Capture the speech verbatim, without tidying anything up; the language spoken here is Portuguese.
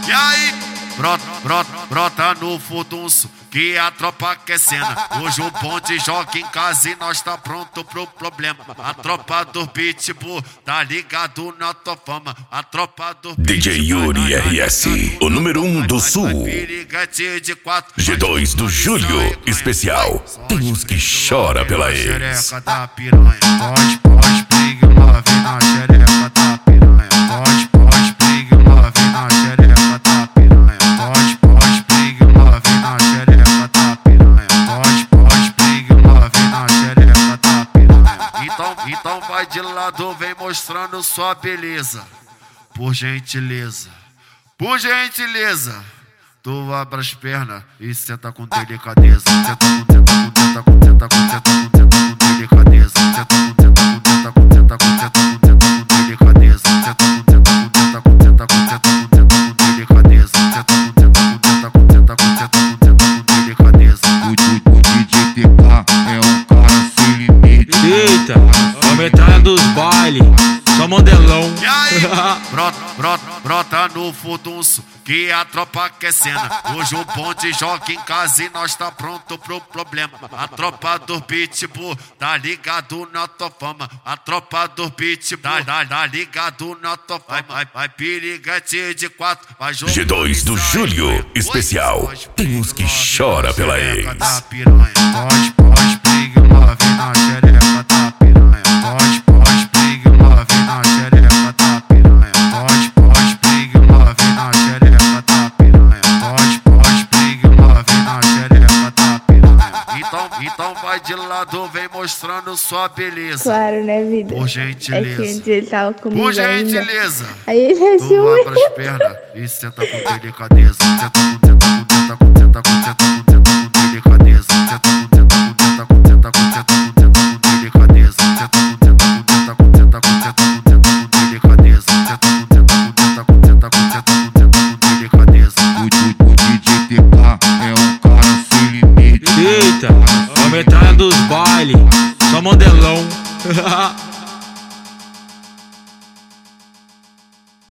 E aí, brota, brota, brota no furdunço, que a tropa quer cena. Hoje o bonde joga em casa e nós tá pronto pro problema. A tropa do Pitbull tá ligado na tua fama. A tropa do D J Yuri R S, o número um do sul. G dois do Júlio, especial. Tem uns que chora pela ex. Pode, pode, big love na xereca da piranha. Pode, pode, big love na xereca da piranha. Pode, pode, big love na xereca da piranha. Pode, pode, big love na xereca da piranha. Então, então vai de lado, vem mostrando sua beleza. Por gentileza, por gentileza, tu abre as pernas e senta com delicadeza. Senta com, senta com, senta com, senta com, senta com, senta com delicadeza. Senta com, senta com, senta com, senta com, senta com, senta com delicadeza. Senta com, senta com, senta com, senta com, senta com, senta com delicadeza. Senta com, senta com, senta com, senta com, senta com, senta com delicadeza. O D J T K é um cara sem limite. Eita, aumentando dos bailes, só modelão. E aí, brota, brota, brota no furdunço, que a tropa quer cena. Hoje o bonde joga em casa e nós tá pronto pro problema. A tropa do Pitbull tá ligado na tua fama. A tropa do Pitbull tá, tá, tá ligado na tua fama. Vai, vai piriguete de quatro, vai jogar. G dois do Júlio, especial. Tem uns que chora pela ex. Pode, pode, big love na xereca da piranha. Pode, pode, big love na xereca da piranha. Pode, pode, big love na xereca da piranha. Pode, pode, big love na xereca da piranha. Então, então vai de lado, vem mostrando sua beleza. Claro, né, vida? Por É gentileza, que antes ele tava comigo por ainda. gentileza, Aí ele tu achou abre as pernas e senta com delicadeza. Senta com, senta com, senta com, senta com, senta com, senta com delicadeza. Senta com, senta com, senta com, senta com, senta com, senta com delicadeza. Senta com, senta com, senta com, senta com, senta com, senta com delicadeza. Senta com, senta com, senta com, senta com, senta com, senta com delicadeza. O D J T K é um cara sem limite. Eita, aumentando dos bailes, só modelão.